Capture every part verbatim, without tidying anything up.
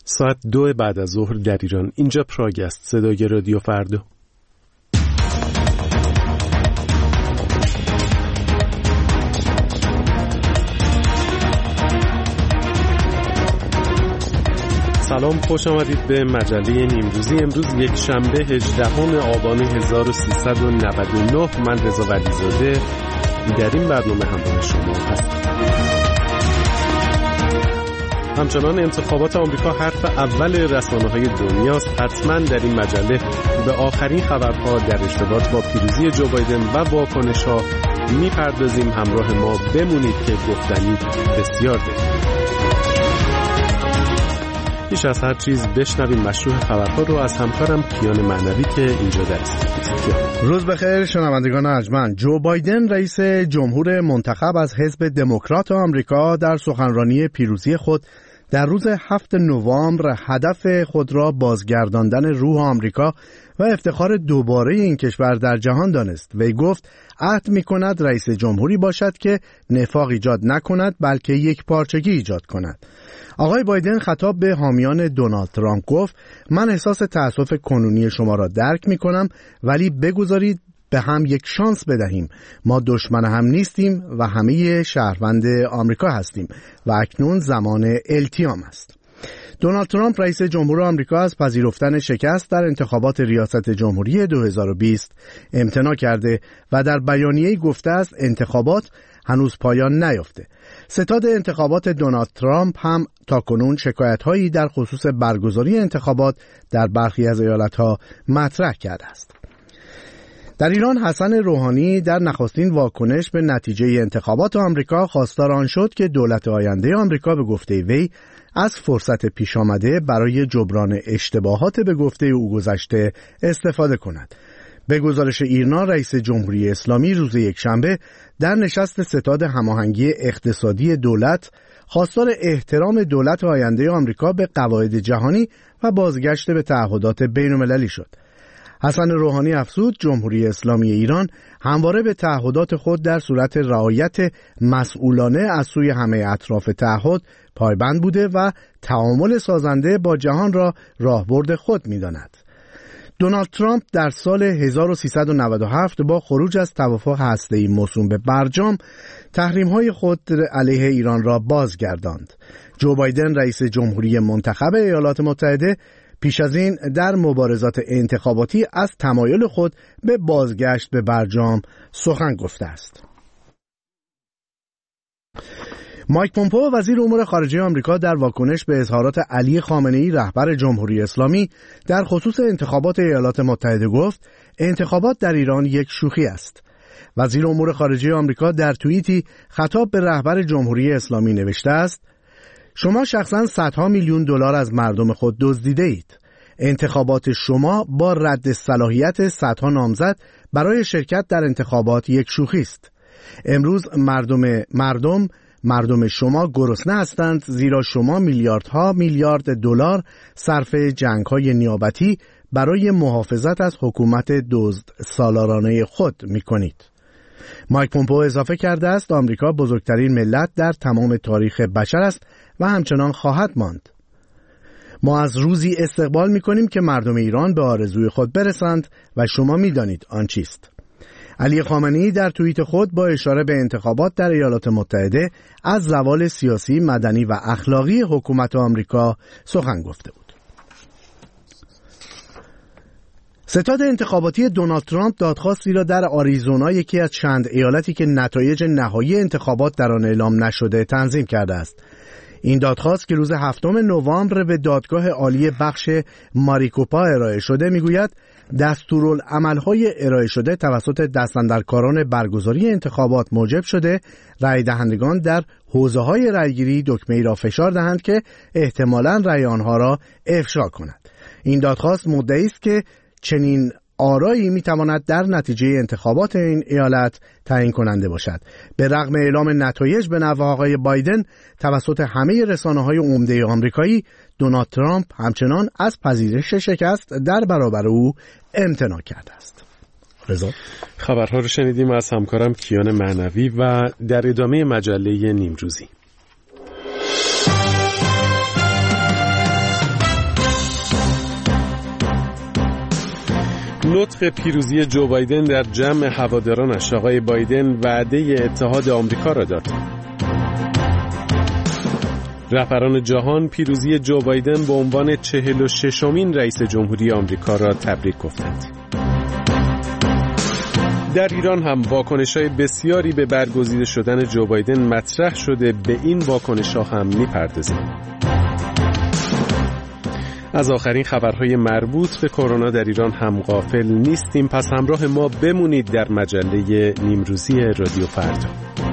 ساعت دو بعد از ظهر در ایران. اینجا پراگ است، صدای رادیو فردا. سلام، خوش آمدید به مجله نیمروزی. امروز یک شنبه هجدهم آبان هزار و سیصد و نود و نه. من رضا ولیزاده در این برنامه همراه شما هستم. همچنان انتخابات آمریکا حرف اول رسانه‌های دنیاست. حتما در این مجله به آخرین خبرها در ارتباط با پیروزی جو بایدن و واکنش‌ها می‌پردازیم. همراه ما بمونید که گفتنی بسیار داریم. پیش از هر چیز بشنویم مشروع خبرها رو از همکارم کیان معنوی که اینجا در استودیو. روز بخیر شنوندگان ارجمند. جو بایدن رئیس جمهور منتخب از حزب دموکرات آمریکا در سخنرانی پیروزی خود در روز هفتم نوامبر هدف خود را بازگرداندن روح آمریکا و افتخار دوباره این کشور در جهان دانست. وی گفت عهد می‌کند رئیس جمهوری باشد که نفاق ایجاد نکند بلکه یک پارچگی ایجاد کند. آقای بایدن خطاب به حامیان دونالد ترامپ گفت من احساس تأسف کنونی شما را درک می‌کنم، ولی بگذارید به هم یک شانس بدهیم. ما دشمن هم نیستیم و همه شهروند آمریکا هستیم و اکنون زمان التیام است. دونالد ترامپ رئیس جمهور آمریکا از پذیرفتن شکست در انتخابات ریاست جمهوری دو هزار و بیست امتناع کرده و در بیانیه‌ای گفته است انتخابات هنوز پایان نیافته. ستاد انتخابات دونالد ترامپ هم تاکنون شکایت‌هایی در خصوص برگزاری انتخابات در برخی از ایالت‌ها مطرح کرده است. در ایران حسن روحانی در نخستین واکنش به نتیجه انتخابات آمریکا خواستار آن شد که دولت آینده آمریکا به گفته وی از فرصت پیش آمده برای جبران اشتباهات به گفته او گذشته استفاده کند. به گزارش ایرنا، رئیس جمهوری اسلامی روز یکشنبه در نشست ستاد هماهنگی اقتصادی دولت خواستار احترام دولت آینده آمریکا به قواعد جهانی و بازگشت به تعهدات بین‌المللی شد. حسن روحانی افزود جمهوری اسلامی ایران همواره به تعهدات خود در صورت رعایت مسئولانه از سوی همه اطراف تعهد پایبند بوده و تعامل سازنده با جهان را راهبرد خود می‌داند. دونالد ترامپ در سال هزار و سیصد و نود و هفت با خروج از توافق هسته‌ای موسوم به برجام تحریم‌های خود علیه ایران را بازگرداند. جو بایدن رئیس جمهوری منتخب ایالات متحده پیش از این در مبارزات انتخاباتی از تمایل خود به بازگشت به برجام سخن گفته است. مایک پومپئو وزیر امور خارجه آمریکا در واکنش به اظهارات علی خامنه‌ای رهبر جمهوری اسلامی در خصوص انتخابات ایالات متحده گفت انتخابات در ایران یک شوخی است. وزیر امور خارجه آمریکا در توییتی خطاب به رهبر جمهوری اسلامی نوشته است شما شخصاً صدها میلیون دلار از مردم خود دزدیده اید. انتخابات شما با رد صلاحیت صدها نامزد برای شرکت در انتخابات یک شوخی است. امروز مردم مردم مردم شما گرسنه هستند زیرا شما میلیاردها میلیارد دلار صرف جنگ‌های نیابتی برای محافظت از حکومت دزد سالارانه خود می‌کنید. مایک پومپئو اضافه کرده است آمریکا بزرگترین ملت در تمام تاریخ بشر است و همچنان خواهد ماند. ما از روزی استقبال می‌کنیم که مردم ایران به آرزوی خود برسند و شما می‌دانید آن چیست. علی خامنه‌ای در توییت خود با اشاره به انتخابات در ایالات متحده از زوال سیاسی، مدنی و اخلاقی حکومت آمریکا سخن گفته بود. ستاد انتخاباتی دونالد ترامپ دادخواستی را در آریزونا، یکی از چند ایالتی که نتایج نهایی انتخابات در آن اعلام نشده، تنظیم کرده است. این دادخواست که روز هفتم نوامبر به دادگاه عالی بخش ماریکوپا ارائه شده میگوید دستورالعمل‌های ارائه شده توسط دستاندرکاران برگزاری انتخابات موجب شده رای دهندگان در حوزه‌های رایگیری دکمه‌ای را فشار دهند که احتمالاً رای آنها را افشا کند. این دادخواست مدعی است که چنین آرایی میتواند در نتیجه انتخابات این ایالت تعیین کننده باشد. به رغم اعلام نتایج به نفع آقای بایدن توسط همه رسانه‌های عمده آمریکایی، دونالد ترامپ همچنان از پذیرش شکست در برابر او امتناع کرده است. رضا خبرها رو شنیدیم از همکارم کیان معنوی و در ادامه مجله نیمروزی. نطق پیروزی جو بایدن در جمع هوادارانش، آقای بایدن وعده اتحاد آمریکا را داد. رهبران جهان پیروزی جو بایدن به عنوان چهل و ششمین رئیس جمهوری آمریکا را تبریک گفتند. در ایران هم واکنش‌های بسیاری به برگزیده شدن جو بایدن مطرح شده. به این واکنش‌ها هم می‌پردازیم. از آخرین خبرهای مربوط به کرونا در ایران هم غافل نیستیم، پس همراه ما بمونید در مجله نیمروزی رادیو فردا.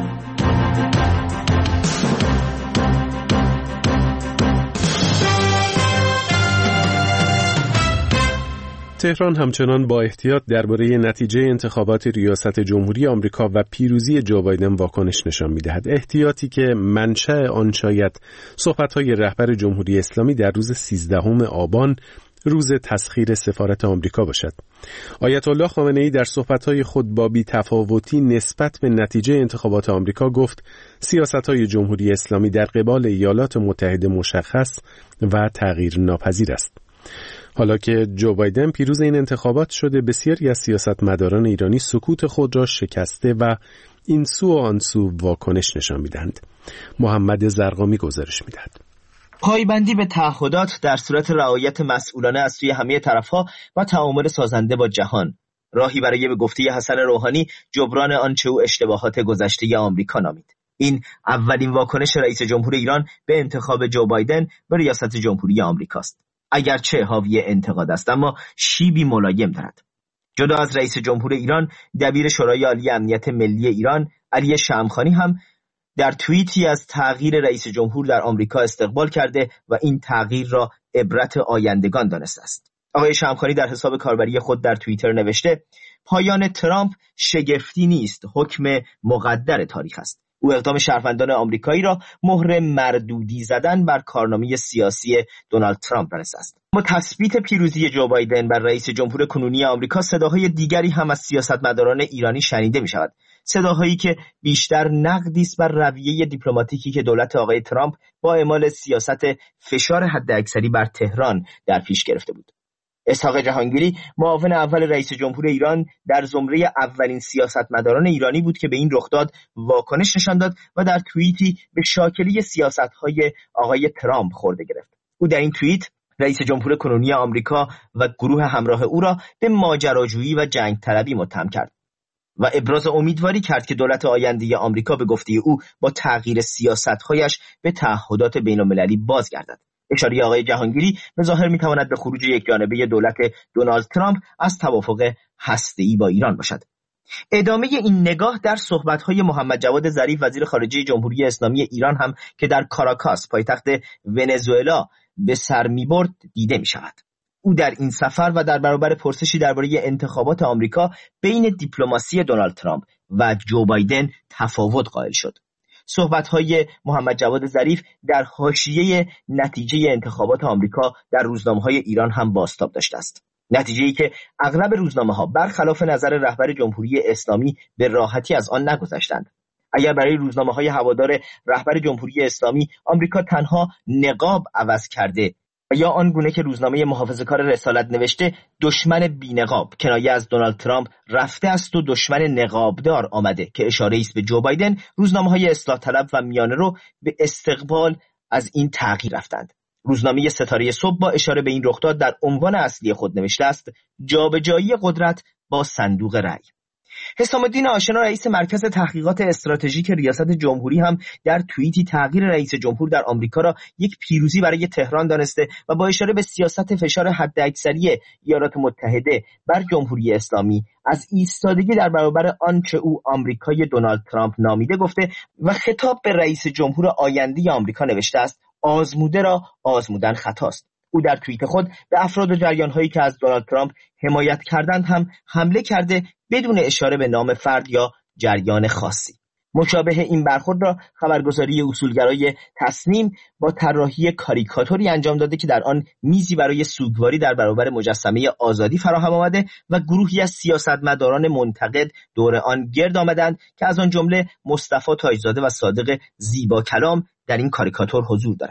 تهران همچنان با احتیاط درباره نتیجه انتخابات ریاست جمهوری آمریکا و پیروزی جو بایدن واکنش نشان می‌دهد. احتیاطی که منشأ آن شاید صحبت‌های رهبر جمهوری اسلامی در روز سیزدهم آبان، روز تسخیر سفارت آمریکا باشد. آیت الله خامنه‌ای در صحبت‌های خود با بی‌تفاوتی نسبت به نتیجه انتخابات آمریکا گفت سیاست‌های جمهوری اسلامی در قبال ایالات متحده مشخص و تغییر ناپذیر است. حالا که جو بایدن پیروز این انتخابات شده، بسیاری از سیاستمداران ایرانی سکوت خود را شکسته و این سو و آن سو واکنش نشان می‌دهند. محمد زرقامی گزارش می‌دهد. پایبندی به تعهدات در صورت رعایت مسئولانه از سوی همه طرف‌ها و تعامل سازنده با جهان، راهی برای به گفته حسن روحانی جبران آنچه او اشتباهات گذشته آمریکا نامید. این اولین واکنش رئیس جمهور ایران به انتخاب جو بایدن به ریاست جمهوری آمریکاست. اگرچه حاوی انتقاد است، اما شیبی ملایم دارد. جدا از رئیس جمهور ایران، دبیر شورای عالی امنیت ملی ایران علی شمخانی هم در توییتی از تغییر رئیس جمهور در آمریکا استقبال کرده و این تغییر را عبرت آیندگان دانسته است. آقای شمخانی در حساب کاربری خود در توییتر نوشته: پایان ترامپ شگفتی نیست، حکم مقدر تاریخ است. او اقدام شهروندان آمریکایی را مهر مردودی زدن بر کارنامه سیاسی دونالد ترامپ دانسته است. با تثبیت پیروزی جو بایدن بر رئیس جمهور کنونی آمریکا، صداهای دیگری هم از سیاستمداران ایرانی شنیده می شود. صداهایی که بیشتر نقدی است بر رویه دیپلماتیکی که دولت آقای ترامپ با اعمال سیاست فشار حداکثری بر تهران در پیش گرفته بود. اسحاق جهانگیری، معاون اول رئیس جمهور ایران، در زمره اولین سیاستمداران ایرانی بود که به این رخداد واکنش نشان داد و در توییتی به شاکله سیاست‌های آقای ترامپ خورده گرفت. او در این توییت رئیس جمهور کنونی آمریکا و گروه همراه او را به ماجراجویی و جنگ طلبی متهم کرد و ابراز امیدواری کرد که دولت آینده آمریکا به گفته او با تغییر سیاست‌هایش به تعهدات بین‌المللی بازگردد. اشاره آقای جهانگیری به ظاهر می‌تواند به خروج یکجانبه دولت دونالد ترامپ از توافق هسته‌ای با ایران باشد. ادامه این نگاه در صحبت‌های محمد جواد ظریف، وزیر خارجه جمهوری اسلامی ایران هم که در کاراکاس، پایتخت ونزوئلا، به سر می‌برد دیده می‌شود. او در این سفر و در برابر پرسشی درباره انتخابات آمریکا بین دیپلماسی دونالد ترامپ و جو بایدن تفاوت قائل شد. صحبت‌های محمد جواد ظریف در حاشیه نتیجه انتخابات آمریکا در روزنامه‌های ایران هم بازتاب داشته است. نتیجه‌ای که اغلب روزنامه‌ها برخلاف نظر رهبر جمهوری اسلامی به راحتی از آن نگذشتند. اگر برای روزنامه‌های هوادار رهبر جمهوری اسلامی آمریکا تنها نقاب عوض کرده یا آنگونه که روزنامه محافظه‌کار رسالت نوشته دشمن بی‌نقاب کنایه از دونالد ترامپ رفته است و دشمن نقابدار آمده که اشاره است به جو بایدن، روزنامه‌های اصلاح طلب و میانه رو به استقبال از این تغییر رفتند. روزنامه ستاره صبح با اشاره به این رخداد در عنوان اصلی خود نوشته است: جابجایی قدرت با صندوق رأی. حسام الدین آشنا، رئیس مرکز تحقیقات استراتژیک ریاست جمهوری، هم در توییتی تغییر رئیس جمهور در آمریکا را یک پیروزی برای تهران دانسته و با اشاره به سیاست فشار حداکثری ایالات متحده بر جمهوری اسلامی از ایستادگی در برابر آنچه او آمریکای دونالد ترامپ نامیده گفته و خطاب به رئیس جمهور آینده آمریکا نوشته است: آزموده را آزمودن خطاست. او در توییت خود به افراد و جریان‌هایی که از دونالد ترامپ حمایت کردند هم حمله کرده بدون اشاره به نام فرد یا جریان خاصی. مشابه این برخورد را خبرگزاری اصولگرای تصنیم با طراحی کاریکاتوری انجام داده که در آن میزی برای سوگواری در برابر مجسمه آزادی فراهم آمده و گروهی از سیاستمداران منتقد دور آن گرد آمدند که از آن جمله مصطفی تاج‌زاده و صادق زیبا کلام در این کاریکاتور حضور دارند.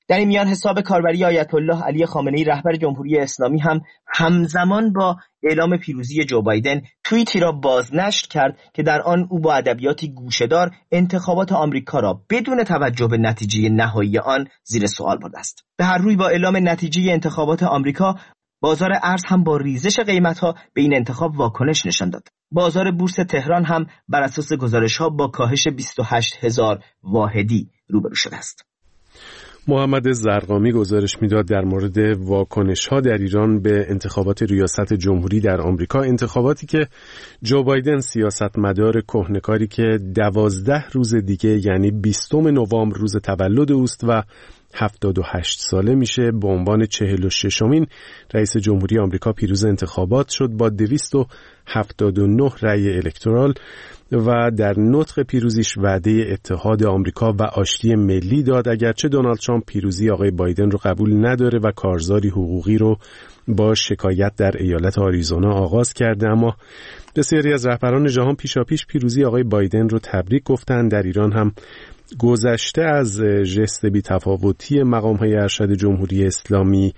در این میان حساب کاربری آیت الله علی خامنه‌ای رهبر جمهوری اسلامی هم همزمان با اعلام پیروزی جو بایدن توییتی را بازنشر کرد که در آن او با ادبیاتی گوشه‌دار انتخابات آمریکا را بدون توجه به نتیجه نهایی آن زیر سوال برده است. به هر روی با اعلام نتیجه انتخابات آمریکا، بازار ارز هم با ریزش قیمت‌ها به این انتخاب واکنش نشان داد. بازار بورس تهران هم بر اساس گزارش‌ها با کاهش بیست و هشت هزار واحدی روبرو شده است. محمد زرقامی گزارش میداد در مورد واکنش‌ها در ایران به انتخابات ریاست جمهوری در آمریکا، انتخاباتی که جو بایدن سیاستمدار کهنه‌کاری که دوازده روز دیگه یعنی بیستم نوامبر روز تولد اوست و هفتاد و هشت ساله میشه، به عنوان چهل و ششمین رئیس جمهوری آمریکا پیروز انتخابات شد با دویست و هفتاد و نه رأی الکترال و در نطق پیروزیش وعده اتحاد آمریکا و آشتی ملی داد. اگرچه دونالد ترامپ پیروزی آقای بایدن رو قبول نداره و کارزاری حقوقی رو با شکایت در ایالت آریزونا آغاز کرده، اما بسیاری از رهبران جهان پیشاپیش پیروزی آقای بایدن رو تبریک گفتن. در ایران هم گذشته از ژست بی‌تفاوتی مقام‌های ارشد جمهوری اسلامی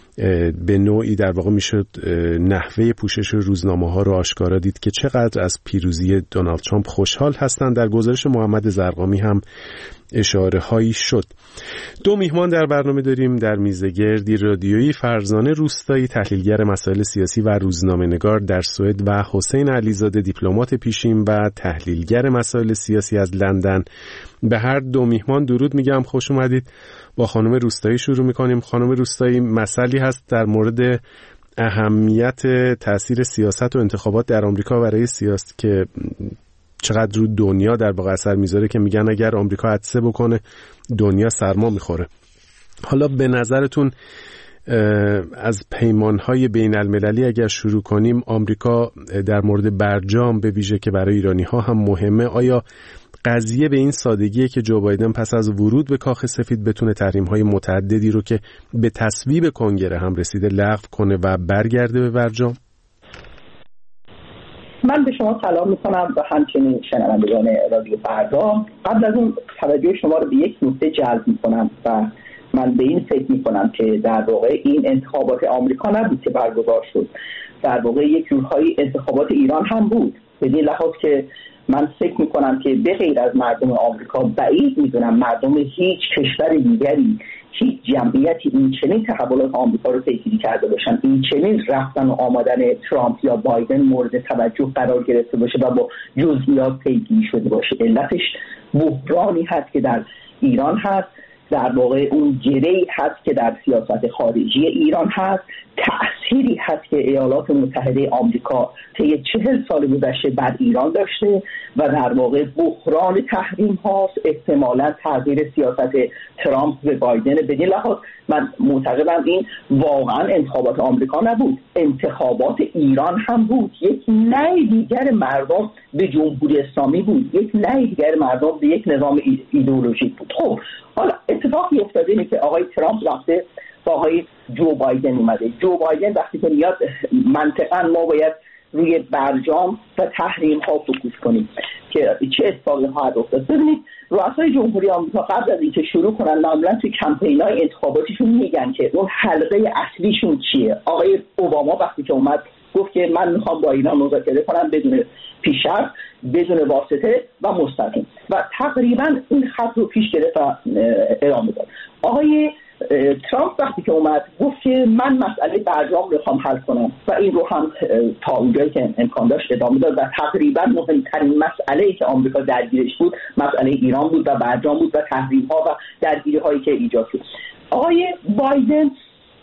به نوعی در واقع میشد نحوه پوشش روزنامه‌ها رو آشکارا دید که چقدر از پیروزی دونالد ترامپ خوشحال هستند. در گزارش محمد زرقامی هم اشاره هایی شد. دو میهمان در برنامه داریم در میزگردی رادیویی: فرزانه روستایی، تحلیلگر مسائل سیاسی و روزنامه‌نگار در سوئد، و حسین علیزاده، دیپلمات پیشین و تحلیلگر مسائل سیاسی از لندن. به هر دو میهمان درود میگم، خوش اومدید. با خانم روستایی شروع میکنیم. خانم روستایی، مسئله هست در مورد اهمیت تأثیر سیاست و انتخابات در آمریکا برای سیاست که چقدر رو دنیا در واقع اثر میذاره، که میگن اگر آمریکا عطسه بکنه دنیا سرما میخوره. حالا به نظرتون از پیمانهای بین المللی اگر شروع کنیم، آمریکا در مورد برجام به ویژه که برای ایرانی ها هم مهمه، آیا قضیه به این سادگیه که جو بایدن پس از ورود به کاخ سفید بتونه تحریم‌های متعددی رو که به تصویب کنگره هم رسیده لغو کنه و برگرده به برجام؟ من به شما سلام میکنم و همچنین شنوندگان رادیو فردا. قبل از اون توجه شما رو به یک نکته جلب میکنم و من به این فکر میکنم که در واقع این انتخابات آمریکا نبود که برگزار شد، در واقع یک جورهای انتخابات ایران هم بود، به این لحاظ که من فکر میکنم که به غیر از مردم آمریکا بعید میدونم مردم هیچ کشور دیگری، هیچ جمعیتی این چنین تحولات آمریکا رو پیگیری کرده باشن، این چنین رفتن و آمدن ترامپ یا بایدن مورد توجه قرار گرفته باشه و با جزئیات پیگیری شده باشه. علتش بحرانی هست که در ایران هست، در واقع اون گره‌ای هست که در سیاست خارجی ایران هست، تأثیری هست که ایالات متحده آمریکا طی چهل سال گذشته بر ایران داشته و در واقع بحران تحریم هاست، احتمالاً تغییر سیاست ترامپ و بایدن. به این لحاظ من معتقدم این واقعا انتخابات آمریکا نبود، انتخابات ایران هم بود. یک نه دیگر مردم به جمهوری اسلامی بود، یک نه دیگر مردم به یک نظام ایدئولوژیک بود. خب حالا اتفاقی افتاده اینه که آقای ترامپ رفته با آقای جو بایدن اومده. جو بایدن وقتی که میاد، منطقاً ما باید روی برجام و تحریم ها فوکوس کنیم که چه اتفاقی خواهد افتاد. ببینید رؤسای جمهوری آمریکا قبل از اینکه شروع کنن معمولا توی کمپین‌های انتخاباتیشون میگن که اون حلقه اصلیشون چیه. آقای اوباما وقتی که اومد گفت که من میخوام با ایران مذاکره کنم بدون پیش‌شرط، بدون واسطه و مستقیم، و تقریبا این خط رو پیش گرفت و ادامه داد. آقای ترامپ وقتی که اومد گفت که من مسئله برجام رو میخوام حل کنم و این رو هم تا اونجایی که امکان داشت ادامه داد و تقریبا مهمترین مسئله‌ای که آمریکا درگیرش بود مسئله ایران بود و برجام بود و تحریم‌ها و درگیری‌هایی که ایجاد شد. آقای بایدن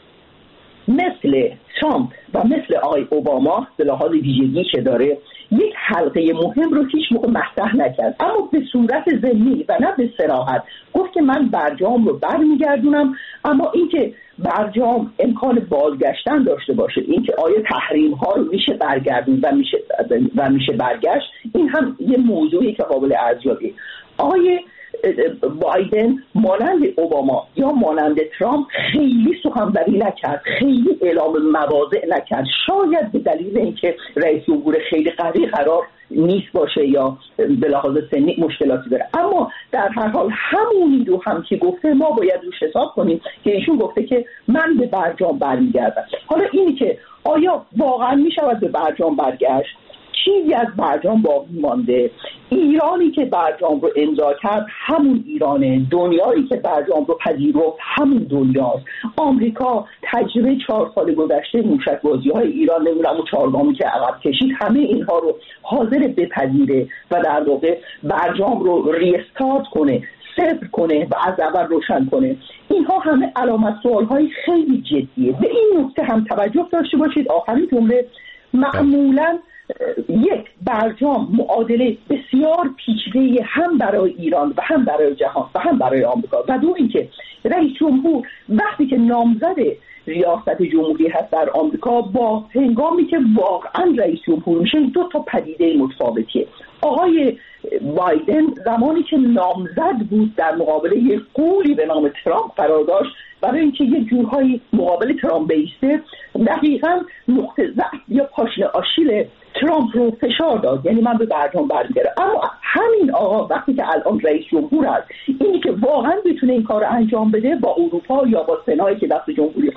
مثل ترامپ و مثل آقای اوباما به لحاظ ویژگی که داره یک حلقه مهم رو هیچ موقع مطرح نکرد، اما به صورت ضمنی و نه به صراحت گفت که من برجام رو برمیگردونم، اما اینکه برجام امکان بازگشتن داشته باشه، اینکه آیا تحریم ها رو میشه برگردون و میشه و میشه برگشت، این هم یه موضوعی که قابل ارزیابیه. آقای بایدن مانند اوباما یا مانند ترامپ خیلی سخنوری نکرد، خیلی اعلام مواضع نکرد، شاید به دلیل اینکه رئیس جمهور خیلی قوی قرار نیست باشه یا به لحاظ سنی مشکلاتی داره. اما در هر حال همونی رو هم که گفته ما باید روش حساب کنیم که ایشون گفته که من به برجام برمیگردم. حالا اینی که آیا واقعا میشود به برجام برگشت؟ چیزی از برجام باقی مانده؟ ایرانی که برجام رو امضا کرد همون ایرانه، دنیایی که برجام رو پذیرفت همون دنیاست. آمریکا تجربه چهار سال گذشته موشک‌بازی های ایران، نمیدونم اون چهارگامی که عقب کشید، همه اینها رو حاضر بپذیره و در واقع برجام رو ریستارت کنه، صفر کنه و از اول روشن کنه. اینها همه علامت سوال‌های خیلی جدیه. به این نکته هم توجه داشته باشید. آخرین جمله، معمولاً یک برجام معادله بسیار پیچیده هم برای ایران و هم برای جهان و هم برای آمریکا. و دو اینکه رئیس جمهور وقتی که نامزد ریاست جمهوری هست در آمریکا، با هنگامی که واقعا رئیس جمهور میشه، دو تا پدیده متفاوتیه. آقای بایدن زمانی که نامزد بود در مقابل یک قولی به نام ترامپ قرار داشت برای اینکه یک جورهایی مقابل ترامپ بیسته، دقیقاً نقطه ضعف یا پاشنه آشیل ترامپ رو فشار داد، یعنی من به برجام برمیگردم. اما همین آقا وقتی که الان رئیس جمهور هست، اینی که واقعا بتونه این کار رو انجام بده با اروپا یا با سنایی که دست جمهوری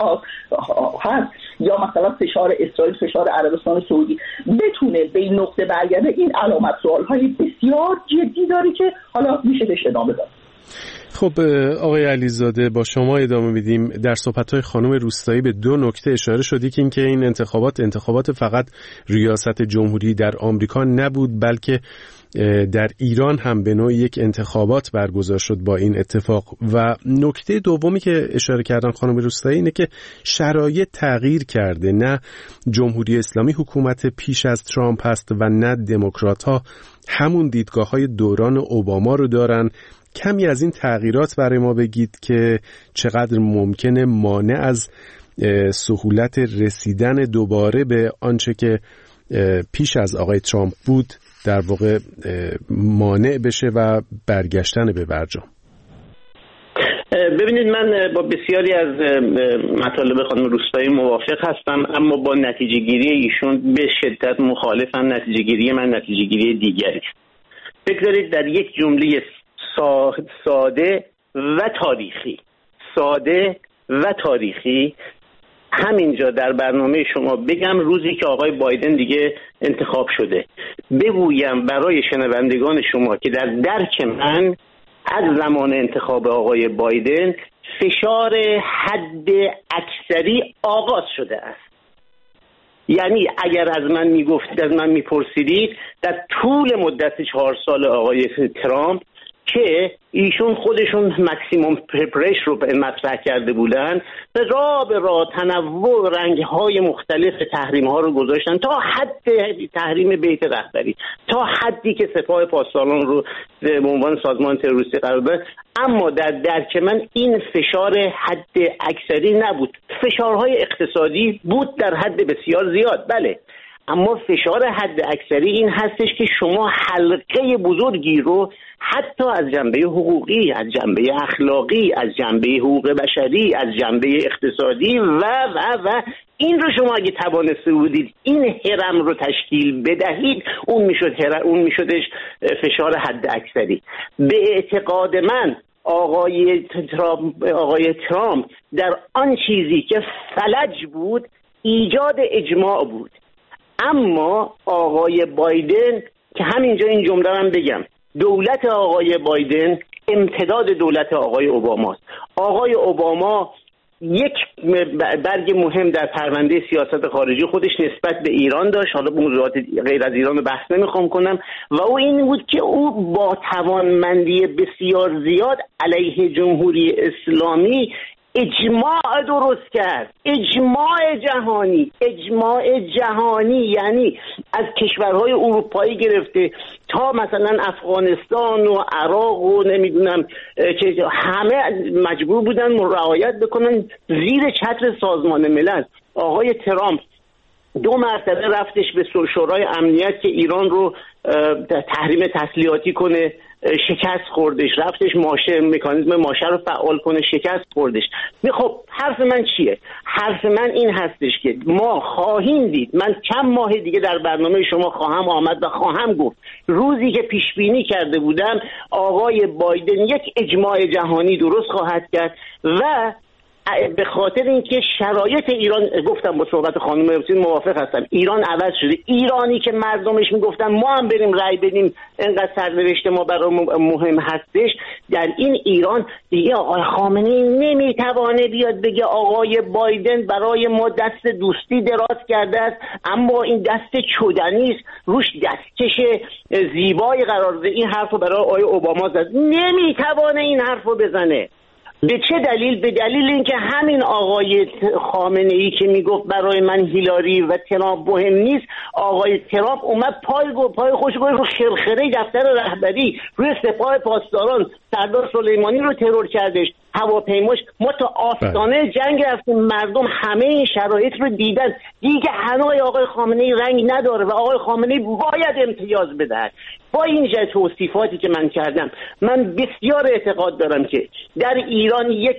هست یا مثلا فشار اسرائیل، فشار عربستان سعودی، بتونه به این نقطه برگرده، این علامت سوال‌های بسیار جدی داره که حالا میشه بهش ادامه داد. خب آقای علیزاده، با شما ادامه میدیم. در صحبت‌های خانم روستایی به دو نکته اشاره شدی که اینکه این انتخابات انتخابات فقط ریاست جمهوری در آمریکا نبود، بلکه در ایران هم به نوعی یک انتخابات برگزار شد با این اتفاق. و نکته دومی که اشاره کردن خانم روستایی اینه که شرایط تغییر کرده، نه جمهوری اسلامی حکومت پیش از ترامپ هست و نه دموکرات‌ها همون دیدگاه‌های دوران اوباما رو دارن. کمی از این تغییرات برای ما بگید که چقدر ممکنه مانع از سهولت رسیدن دوباره به آنچه که پیش از آقای ترامپ بود در واقع مانع بشه و برگشتن به برجام. ببینید، من با بسیاری از مطالب خانم روستایی موافق هستم، اما با نتیجه گیری ایشون به شدت مخالفم. نتیجه گیری من نتیجه گیری دیگری. بگذارید در یک جمله ساده و تاریخی ساده و تاریخی همینجا در برنامه شما بگم، روزی که آقای بایدن دیگه انتخاب شده، بگویم برای شنوندگان شما که در درک من از زمان انتخاب آقای بایدن فشار حد اکثری آغاز شده است. یعنی اگر از من میگفتید، از من میپرسیدید در طول مدت چهار سال آقای ترامپ که ایشون خودشون مکسیموم پرپرش رو مطرح کرده بودن، به راه به راه تنوع رنگ‌های مختلف تحریم‌ها رو گذاشتن تا حد تحریم بیت رهبری، تا حدی که سپاه پاسداران رو به عنوان سازمان تروریستی قرار داد. اما در درک من این فشار حد اکثری نبود. فشارهای اقتصادی بود در حد بسیار زیاد، بله، اما فشار حد اکثری این هستش که شما حلقه بزرگی رو حتی از جنبه حقوقی، از جنبه اخلاقی، از جنبه حقوق بشری، از جنبه اقتصادی و و و این رو شما اگه توانسته بودید این هرم رو تشکیل بدهید، اون میشد هرم، اون میشدش فشار حد اکثری. به اعتقاد من آقای ترامپ آقای ترامپ در آن چیزی که فلج بود ایجاد اجماع بود. اما آقای بایدن که همینجا این جمله رو بگم، دولت آقای بایدن امتداد دولت آقای اوباماست. آقای اوباما یک برگ مهم در پرونده سیاست خارجی خودش نسبت به ایران داشت، حالا موضوعات غیر از ایران رو بحث نمیخوام کنم، و او این بود که او با توانمندی بسیار زیاد علیه جمهوری اسلامی اجماع درست کرد. اجماع جهانی اجماع جهانی یعنی از کشورهای اروپایی گرفته تا مثلا افغانستان و عراق و نمیدونم که همه مجبور بودن رعایت بکنن زیر چتر سازمان ملل. آقای ترامپ دو مرتبه رفتش به شورای امنیت که ایران رو تحریم تسلیحاتی کنه، شکست خوردش، رفتش ماشه مکانیزم ماشه رو فعال کنه، شکست خوردش. خب حرف من چیه؟ حرف من این هستش که ما خواهیم دید، من چند ماه دیگه در برنامه شما خواهم آمد و خواهم گفت روزی که پیش بینی کرده بودم آقای بایدن یک اجماع جهانی درست خواهد کرد و به خاطر اینکه شرایط ایران، گفتم با صحبت خانم ابراهیم موافق هستم، ایران عوض شده. ایرانی که مردمش میگفتن ما هم بریم رأی بدیم انقدر سرنوشت ما برای مهم هستش، در این ایران دیگه آقای خامنه‌ای نمیتوانه بیاد بگه آقای بایدن برای ما دست دوستی دراز کرده است اما این دست چدنی است، روش دستکش زیبایی قرار داده. این حرفو برای آقای اوباما زد، نمیتوانه این حرفو بزنه. به چه دلیل؟ به دلیل اینکه همین آقای خامنه‌ای که میگفت برای من هیلاری و ترامپ مهم نیست، آقای ترامپ اومد پای گو پای خوش گوش رو خرخره دفتر رهبری روی سپاه پاسداران سردار سلیمانی رو ترور کردش، هواپیماش. ما تا آستانه جنگ رفتیم، مردم همه این شرایط رو دیدن، دیگه هنوز آقای خامنه‌ای رنگ نداره و آقای خامنه‌ای باید امتیاز بدهد. با این توصیفاتی که من کردم، من بسیار اعتقاد دارم که در ایران یک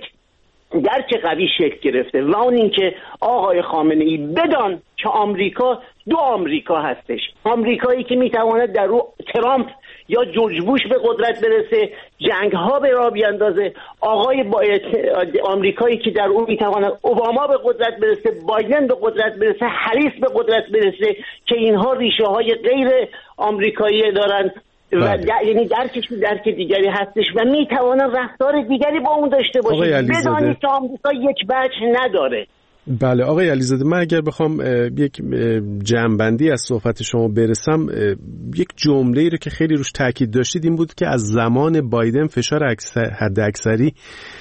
درک قوی شکل گرفته و اون این که آقای خامنه‌ای بدان که آمریکا دو آمریکا هستش، آمریکایی که میتواند در رو ترامپ یا جورج بوش به قدرت برسه، جنگ ها به راه بیاندازه، آقای باید آمریکایی که در اون میتواند اوباما به قدرت برسه، بایدن به قدرت برسه، هریس به قدرت برسه، که اینها ریشه های غیر آمریکایی دارن و در... یعنی درکش درک دیگری هستش و میتوانن رفتار دیگری با اون داشته باشه. بدانید که آمریکا یک بچه نداره. بله آقای علیزاده، من اگر بخوام یک جمع‌بندی از صحبت شما برسم، یک جمله‌ای رو که خیلی روش تاکید داشتید این بود که از زمان بایدن فشار اکثر حد اکثری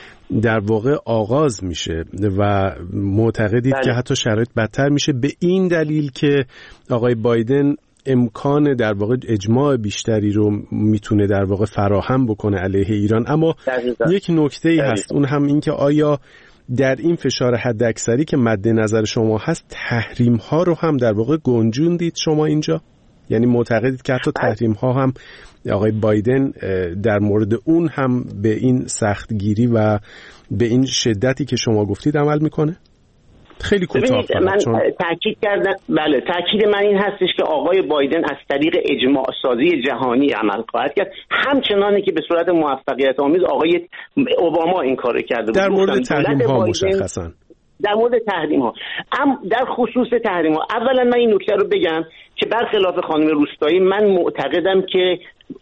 در واقع آغاز میشه و معتقدید بله. که حتی شرایط بدتر میشه به این دلیل که آقای بایدن امکان در واقع اجماع بیشتری رو میتونه در واقع فراهم بکنه علیه ایران. اما دقیقا. یک نکته‌ای هست، اون هم این که آیا در این فشار حد اکثری که مد نظر شما هست تحریم ها رو هم در واقع گنجوندید شما اینجا؟ یعنی معتقدید که حتی تحریم ها هم آقای بایدن در مورد اون هم به این سختگیری و به این شدتی که شما گفتید عمل میکنه؟ خیلی کوتاه من چون... تاکید کردم. بله، تاکید من این هستش که آقای بایدن از طریق اجماع سازی جهانی عمل خواهد کرد، همچنانی که به صورت موفقیت آمیز آقای اوباما این کارو کرده. در مورد تحریم ها مشخصا در مورد تحریم ها ام در خصوص تحریم ها اولا من این نکته رو بگم که برخلاف خانم روستایی من معتقدم که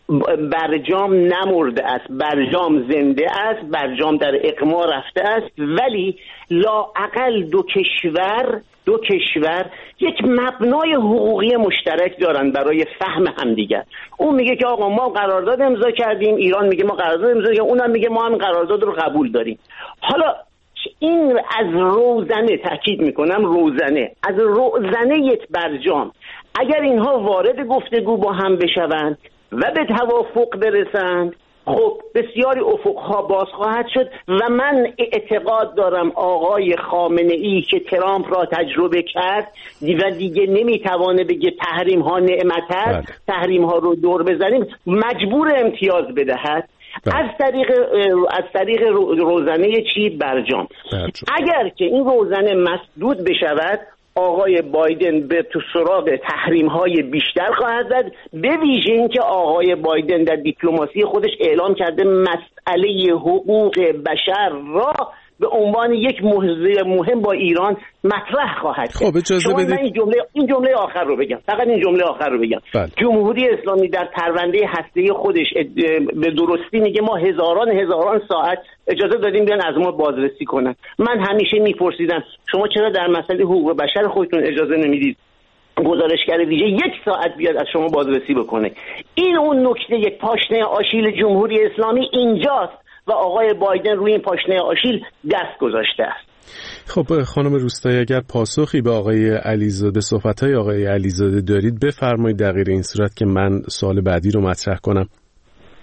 برجام نمرده است، برجام زنده است، برجام در اقماع رفته است، ولی لااقل دو کشور دو کشور یک مبنای حقوقی مشترک دارن برای فهم همدیگر. اون میگه که آقا ما قرارداد امضا کردیم، ایران میگه ما قرارداد امضا کردیم، اونم میگه ما هم قرارداد رو قبول داریم. حالا این از روزنه، تاکید میکنم روزنه، از روزنه یک برجام اگر اینها وارد گفتگو با هم بشوند و به توافق برسند، خب بسیاری افقها باز خواهد شد و من اعتقاد دارم آقای خامنه‌ای که ترامپ را تجربه کرد و دیگه نمیتوانه بگه تحریم ها نعمت است، تحریم ها رو دور بزنیم، مجبور امتیاز بدهد از طریق از طریق روزنه چی؟ برجام. برجام. اگر که این روزنه مسدود بشود، آقای بایدن به تو سراغ تحریم‌های بیشتر خواهد زد، به ویژه اینکه آقای بایدن در دیپلماسی خودش اعلام کرده مسئله حقوق بشر را به عنوان یک موضوع مهم با ایران مطرح خواهد کرد. خب اجازه بدید این جمله این جمله آخر رو بگم. فقط این جمله آخر رو بگم. بله. جمهوری اسلامی در پرونده هسته‌ای خودش به درستی میگه ما هزاران هزاران ساعت اجازه دادیم بیان از ما بازرسی کنن. من همیشه میپرسیدم شما چرا در مسئله حقوق بشر خودتون اجازه نمیدید گزارشگر ویژه یک ساعت بیاد از شما بازرسی بکنه؟ این اون نکته، یک پاشنه آشیل جمهوری اسلامی اینجاست و آقای بایدن روی این پاشنه آشیل دست گذاشته است. خب خانم روستایی، اگر پاسخی به آقای علیزاده، صحبت‌های آقای علیزاده دارید بفرمایید، در غیر این صورت که من سوال بعدی رو مطرح کنم.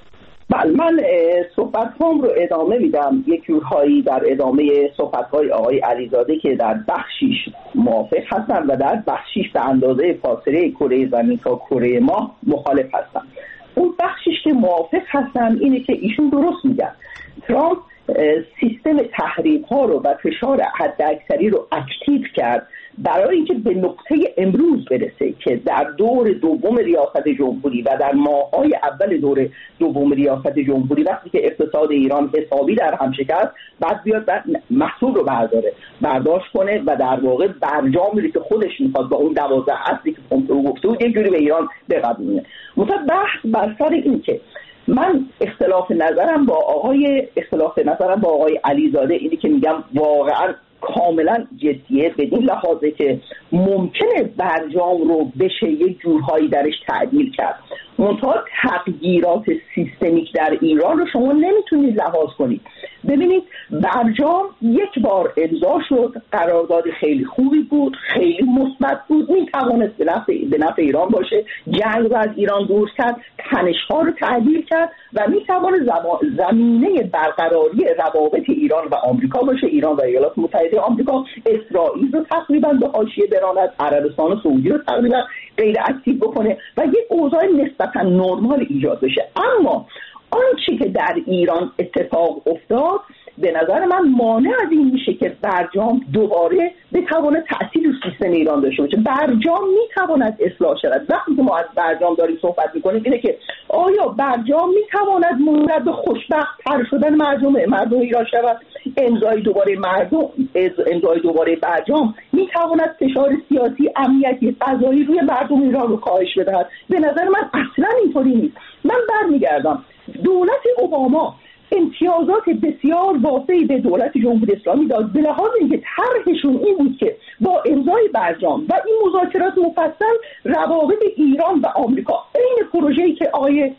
بله، من صحبت‌هام رو ادامه میدم یک جورهایی در ادامه صحبت‌های آقای علیزاده که در بخشیش موافق هستم و در بخشیش به اندازه فاصله کره زمین تا کره ماه مخالف هستم. اون بخشیش که موافق هستم اینه که ایشون درست میگن. ترامپ سیستم تحریم‌ها رو و فشار حداکثری رو اکتیو کرد برای اینکه به نقطه امروز برسه که در دور دوم ریاست جمهوری و در ماه‌های اول دور دوم ریاست جمهوری وقتی که اقتصاد ایران حسابی در هم شکست، بعد بیاد بعد محصول رو برداره برداشت کنه و در واقع برجامی رو که خودش میخواد با اون دوازده اصلی که پومپئو گفته بود یه جوری به ایران بقبولونه. مثلا بحث بر سر این که من اختلاف نظرم با آقای اختلاف نظرم با آقای علیزاده اینی که میگم واقعا کاملا جدیه، بدین لحاظه که ممکنه برجام رو بشه یک جورهایی درش تعدیل کرد، منتها تغییرات سیستمیک در ایران رو شما نمیتونید لحاظ کنید. ببینید برجام یک بار امضا شد، قرارداد خیلی خوبی بود، خیلی مثبت بود، میتوانست به نفع به نفع ایران باشه، جنگ رو از ایران دور کرد، تنش‌ها رو تعدیل کرد و میتوانست زمینه برقراری روابط ایران و آمریکا باشه، ایران و ایالات متحده آمریکا، اسرائیل رو تقریبا به حاشیه براند، عربستان و سعودی رو تقریبا غیر اکتیو بکنه و یک اوضاع نسبتا نرمال ایجاد بشه. اما آنچه که در ایران اتفاق افتاد به نظر من مانع از این میشه که برجام دوباره بتواند تأثیر رو سیستم ایران داشته باشه. برجام میتواند اصلاح شود. وقتی که ما از برجام داریم صحبت میکنیم اینه که آیا برجام میتواند مورد به خوشبخت تر شدن مردم مردم ایران شود؟ امضای دوباره مردم امضای دوباره برجام میتواند فشار سیاسی، امنیتی، قضایی روی مردم ایران رو کاهش بدهد؟ به نظر من اصلا اینطوری نیست. من برمیگردم دولت اوباما امتیازات بسیار وافی به دولت جمهوری اسلامی داد به لحاظ اینکه طرحشون این بود که با امضای برجام و این مذاکرات مفصل روابط ایران و آمریکا این پروژه‌ای که آقای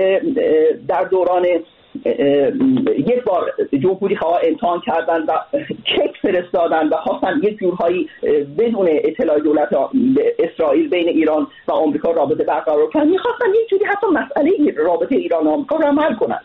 در دوران یک بار جمهوری خواه امتحان کردن و چک فرستادن و خواستن یک جورهایی بدون اطلاع دولت اسرائیل بین ایران و آمریکا رابطه برقرار کنن، میخواستن یک جوری حتی مسئله رابطه ایران و آمریکا رو عمل کنن.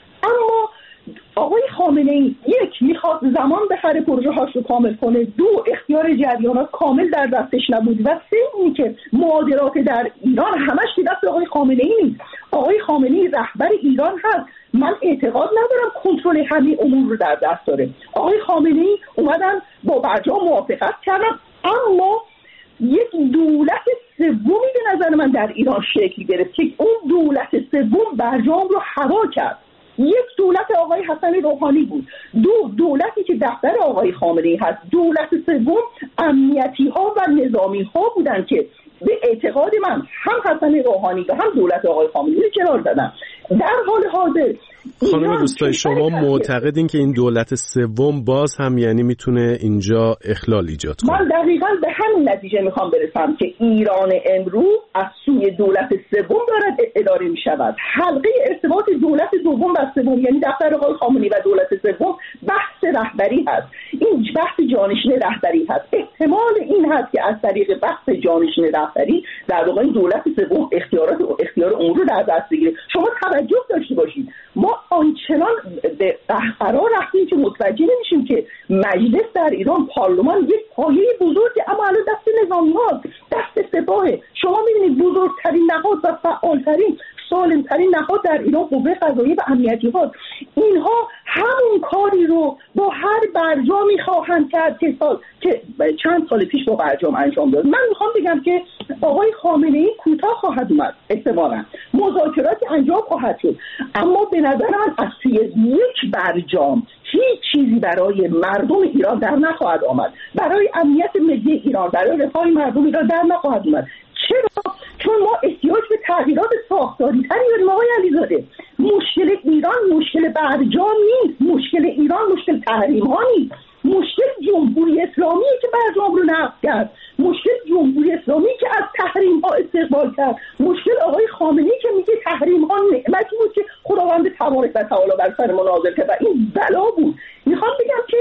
اما آقای خامنه‌ای یک میخواد زمان بخره پروژه هاش رو کامل کنه، دو اختیار جریانات کامل در دستش نبود و سه اینی که مهاجرات در ایران همش به دست آقای خامنه‌ای نیست. آقای خامنه‌ای رهبر ایران هست، من اعتقاد ندارم کنترل همه امور رو در دست داره. آقای خامنه‌ای اومدن با برجام موافقت کردن، اما یک دولت سومی به نظر من در ایران شکل گرفت که اون دولت سوم برجام رو هوا کرد. یک دولت آقای حسن روحانی بود، دو دولتی که دفتر آقای خامنه‌ای هست، دولت سوم امنیتی ها و نظامی ها بودن که به اعتقاد من هم حسن روحانی و هم دولت آقای خامنه‌ای رو کنار دادن. در حال حاضر خانم دوستای شما معتقدین که این دولت سوم باز هم یعنی میتونه اینجا اخلال ایجاد کنه؟ من دقیقاً به همین نتیجه میخوام برسم که ایران امروز از سوی دولت سوم دارد اداره میشود. حلقه ارتباط دولت دوم و سوم یعنی دفتر آقای خامنه‌ای و دولت سوم بحث رهبری هست. این بحث جانشین رهبری هست. احتمال این هست که از طریق بحث جانشین رهبری در واقع دولت سوم اختیارات و اختیار امور رو در دست بگیره. شما توجه داشته باشید ما آنچنان به قرار رفتیم که متوجه نمیشیم که مجلس در ایران، پارلمان یک پایه بزرگه اما الان دست نظامی ها، دست سپاه. شما میبینید بزرگترین نهاد و فعالترین سالمترین نهاد در ایران قوه قضاییه و امنیتی ها، اینها همون کاری رو با هر برجامی خواهند کرد که سال که چند سال پیش با برجام انجام داد. من میخوام بگم که آقای خامنه‌ای کوتاه خواهد اومد، احتمالاً مذاکراتی انجام خواهد شد، اما به نظر من از توی یک برجام هیچ چیزی برای مردم ایران در نخواهد آمد، برای امنیت ملی ایران، برای رفاه مردم ایران در نخواهد آمد. چرا؟ چون ما احتیاج به تغییرات ساختاری تری داریم آقای علیزاده. مشکل ایران مشکل برجام نیست، مشکل ایران مشکل تحریم ها نیست، مشکل جمهوری اسلامی که برجام رو نقض کرد، مشکل جمهوری اسلامی که از تحریم ها استقبال کرد، مشکل آقای خامنه‌ای که میگه تحریم ها نعمتی بود که خداوند تبارک و تعالی بر سر ما نازل کرد و این بلا بود. میخوام بگم که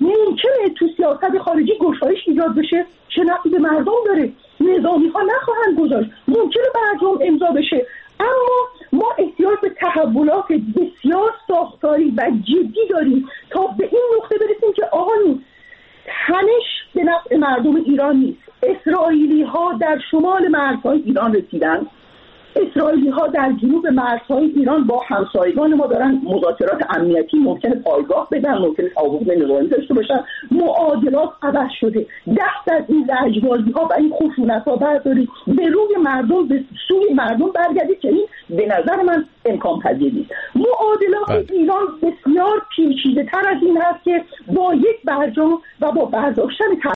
ممکنه تو سیاست خارجی گشایش ایجاد بشه، چه نقصی به مردم داره، نظامی ها نخواهند گذاشت، ممکنه برجام امضا بشه، اما ما احتیاج به تحولات بسیار ساختاری و جدی داریم تا به این نقطه برسیم که آقا تنش به نفع مردم ایران نیست. اسرائیلی ها در شمال مرزهای ایران رسیدن، اسرائیلی ها در جنوب مرزهای ایران با همسایگان ما دارن مذاکرات امنیتی، ممکنه پایگاه بدن، ممکنه توافق نظامی داشته باشن. معادلات عوض شده. دست از این لجبازی ها و این خشونت ها بردارید، به روی مردم، به سوی مردم برگردید که این به نظر من امکان پذیر نیست. معادلات ایران بسیار پیچیده تر از این هست که با یک برجام و با برداشتن